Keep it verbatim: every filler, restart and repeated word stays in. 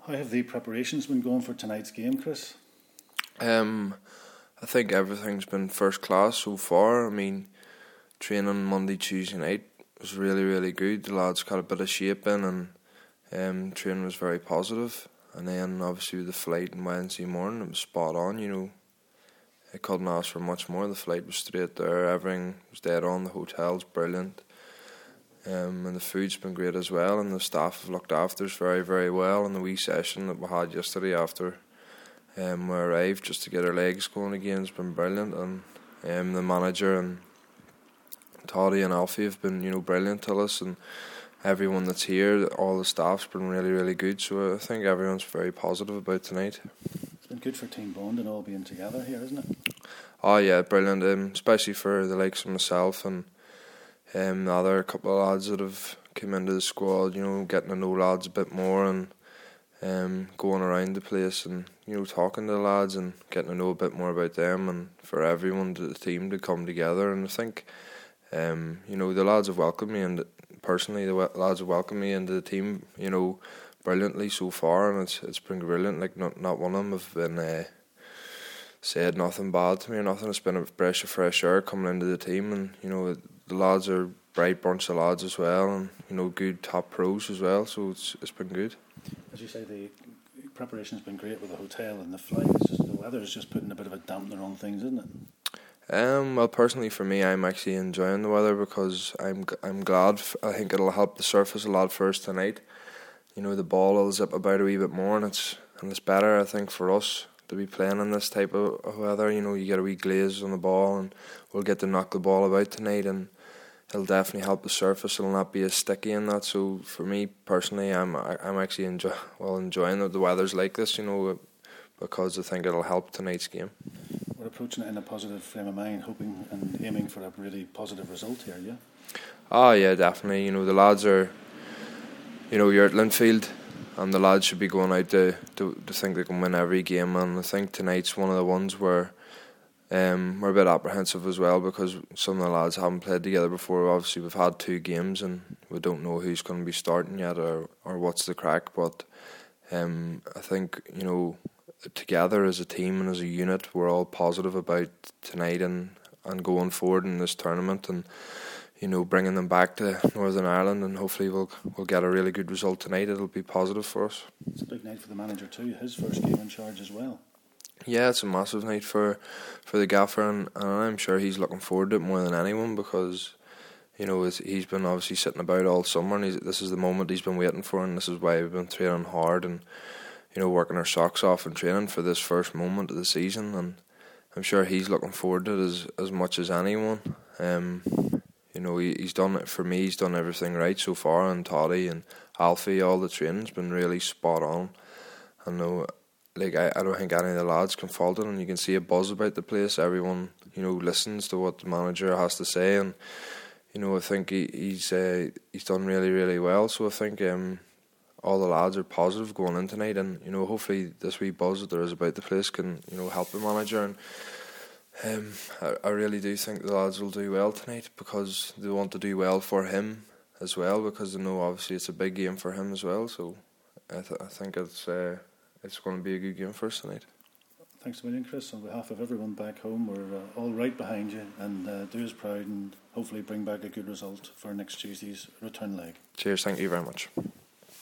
How have the preparations been going for tonight's game, Chris? Um, I think everything's been first class so far. I mean, training Monday, Tuesday night was really, really good. The lads got a bit of shape in, and um, training was very positive. And then obviously with the flight on Wednesday morning, it was spot on. You know, I couldn't ask for much more. The flight was straight there. Everything was dead on. The hotel's brilliant. Um, and the food's been great as well, and the staff have looked after us very, very well. And the wee session that we had yesterday after um, we arrived, just to get our legs going again, has been brilliant. And um, the manager and Toddy and Alfie have been, you know, brilliant to us, and everyone that's here, all the staff's been really, really good. So I think everyone's very positive about tonight. It's been good for team bond and all being together here, isn't it? Oh yeah, brilliant. Um, especially for the likes of myself and Um, the other couple of lads that have come into the squad, you know, getting to know lads a bit more, and um, going around the place and, you know, talking to the lads and getting to know a bit more about them, and for everyone, to the team, to come together. And I think, um, you know, the lads have welcomed me, and personally the lads have welcomed me into the team, you know, brilliantly so far, and it's it's been brilliant. Like, not, not one of them have been uh, said nothing bad to me or nothing. It's been a breath of fresh air coming into the team, and, you know, the lads are a bright bunch of lads as well, and, you know, good top pros as well, so it's it's been good. As you say, the preparation's been great with the hotel and the flight. It's just the weather's just putting a bit of a dampener on things, isn't it? Um, well, personally for me, I'm actually enjoying the weather, because I'm I'm glad. I think it'll help the surface a lot for us tonight. You know, the ball will zip about a wee bit more, and it's and it's better, I think, for us to be playing in this type of weather. You know, you get a wee glaze on the ball, and we'll get to knock the ball about tonight, and it'll definitely help the surface. It'll not be as sticky in that. So for me personally, I'm I'm actually enjoy well enjoying that the weather's like this. You know, because I think it'll help tonight's game. We're approaching it in a positive frame of mind, hoping and aiming for a really positive result here. Yeah. Oh yeah, definitely. You know, the lads are. You know, you're at Linfield, and the lads should be going out to, to, to think they can win every game. And I think tonight's one of the ones where um, we're a bit apprehensive as well, because some of the lads haven't played together before. Obviously, we've had two games, and we don't know who's going to be starting yet, or, or what's the crack. But um, I think, you know, together as a team and as a unit, we're all positive about tonight and, and going forward in this tournament, and, you know, bringing them back to Northern Ireland, and hopefully we'll we'll get a really good result tonight. It'll be positive for us. It's a big night for the manager too, his first game in charge as well. Yeah, it's a massive night for, for the gaffer, and, and I'm sure he's looking forward to it more than anyone, because, you know, it's, he's been obviously sitting about all summer, and he's, this is the moment he's been waiting for, and this is why we've been training hard and, you know, working our socks off and training for this first moment of the season. And I'm sure he's looking forward to it as, as much as anyone. Um, You know, he, he's done it for me. He's done everything right so far, and Toddy and Alfie, all the training's been really spot on. I know, like I, I don't think any of the lads can fault it, and you can see a buzz about the place. Everyone, you know, listens to what the manager has to say, and, you know, I think he, he's uh, he's done really, really well. So I think um, all the lads are positive going in tonight, and, you know, hopefully this wee buzz that there is about the place can, you know, help the manager. And Um, I, I really do think the lads will do well tonight, because they want to do well for him as well, because they know obviously it's a big game for him as well. So I, th- I think it's uh, it's going to be a good game for us tonight. Thanks a million, Chris. On behalf of everyone back home, we're uh, all right behind you, and uh, do us proud, and hopefully bring back a good result for next Tuesday's return leg. Cheers, thank you very much.